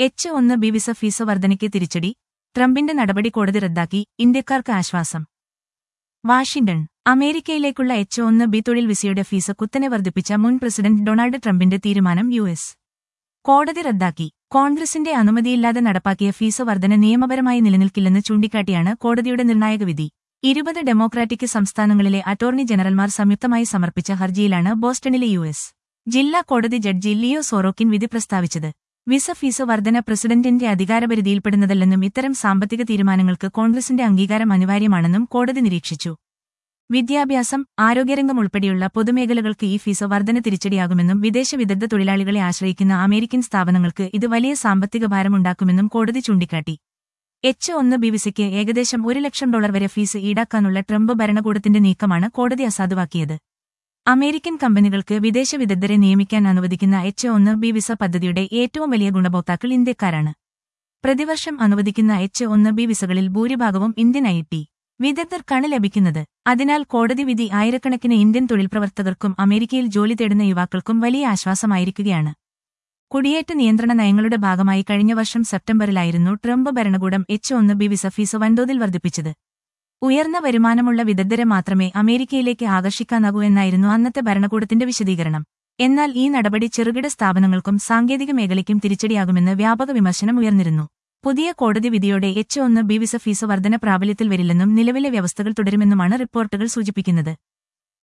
H-1B visa fees വർധനയ്ക്ക് തിരിച്ചടി, ട്രംപിന്റെ നടപടി കോടതി റദ്ദാക്കി, ഇന്ത്യക്കാർക്ക് ആശ്വാസം. വാഷിംഗ്ടൺ. അമേരിക്കയിലേക്കുള്ള H-1B തൊഴിൽ വിസയുടെ ഫീസ് കുത്തനെ വർദ്ധിപ്പിച്ച മുൻ പ്രസിഡന്റ് ഡൊണാൾഡ് ട്രംപിന്റെ തീരുമാനം യു.എസ്. കോടതി റദ്ദാക്കി. കോൺഗ്രസിന്റെ അനുമതിയില്ലാതെ നടപ്പാക്കിയ ഫീസ് വർധന നിയമപരമായി നിലനിൽക്കില്ലെന്ന് ചൂണ്ടിക്കാട്ടിയാണ് കോടതിയുടെ നിർണായക വിധി. 20 ഡെമോക്രാറ്റിക് സംസ്ഥാനങ്ങളിലെ അറ്റോർണി ജനറൽമാർ സംയുക്തമായി സമർപ്പിച്ച ഹർജിയിലാണ് ബോസ്റ്റണിലെ യു.എസ്. ജില്ലാ കോടതി ജഡ്ജി ലിയോ സോറോക്കിൻ വിധി പ്രസ്താവിച്ചത്. വിസ ഫീസ് വർധന പ്രസിഡന്റിന്റെ അധികാരപരിധിയിൽപ്പെടുന്നതല്ലെന്നും ഇത്തരം സാമ്പത്തിക തീരുമാനങ്ങൾക്ക് കോൺഗ്രസിന്റെ അംഗീകാരം അനിവാര്യമാണെന്നും കോടതി നിരീക്ഷിച്ചു. വിദ്യാഭ്യാസം, ആരോഗ്യരംഗം ഉൾപ്പെടെയുള്ള പൊതുമേഖലകൾക്ക് ഈ ഫീസ് വർധന തിരിച്ചടിയാകുമെന്നും വിദേശ വിദഗ്ധ തൊഴിലാളികളെ ആശ്രയിക്കുന്ന അമേരിക്കൻ സ്ഥാപനങ്ങൾക്ക് ഇത് വലിയ സാമ്പത്തിക ഭാരമുണ്ടാക്കുമെന്നും കോടതി ചൂണ്ടിക്കാട്ടി. H-1B വിസയ്ക്ക് ഏകദേശം $1 ലക്ഷം വരെ ഫീസ് ഈടാക്കാനുള്ള ട്രംപ് ഭരണകൂടത്തിന്റെ നീക്കമാണ് കോടതി അസാധുവാക്കിയത്. അമേരിക്കൻ കമ്പനികൾക്ക് വിദേശ വിദഗ്ധരെ നിയമിക്കാൻ അനുവദിക്കുന്ന H-1B വിസ പദ്ധതിയുടെ ഏറ്റവും വലിയ ഗുണഭോക്താക്കൾ ഇന്ത്യക്കാരാണ്. പ്രതിവർഷം അനുവദിക്കുന്ന H-1B വിസകളിൽ ഭൂരിഭാഗവും ഇന്ത്യൻ IT വിദഗ്ധർക്കാണ് ലഭിക്കുന്നത്. അതിനാൽ കോടതി വിധി ആയിരക്കണക്കിന് ഇന്ത്യൻ തൊഴിൽ പ്രവർത്തകർക്കും അമേരിക്കയിൽ ജോലി തേടുന്ന യുവാക്കൾക്കും വലിയ ആശ്വാസമായിരിക്കുകയാണ്. കുടിയേറ്റ നിയന്ത്രണ നയങ്ങളുടെ ഭാഗമായി കഴിഞ്ഞ വർഷം സെപ്റ്റംബറിലായിരുന്നു ട്രംപ് ഭരണകൂടം H-1B വിസ ഫീസ് വൻതോതിൽ വർദ്ധിപ്പിച്ചത്. ഉയർന്ന വരുമാനമുള്ള വിദഗ്ധരെ മാത്രമേ അമേരിക്കയിലേക്ക് ആകർഷിക്കാനാകൂ എന്നായിരുന്നു അന്നത്തെ ഭരണകൂടത്തിന്റെ വിശദീകരണം. എന്നാൽ ഈ നടപടി ചെറുകിട സ്ഥാപനങ്ങൾക്കും സാങ്കേതിക മേഖലയ്ക്കും തിരിച്ചടിയാകുമെന്ന് വ്യാപക വിമർശനം ഉയർന്നിരുന്നു. പുതിയ കോടതി വിധിയോടെ H-1B വിസ ഫീസ് വർധന പ്രാബല്യത്തിൽ വരില്ലെന്നും നിലവിലെ വ്യവസ്ഥകൾ തുടരുമെന്നുമാണ് റിപ്പോർട്ടുകൾ സൂചിപ്പിക്കുന്നത്.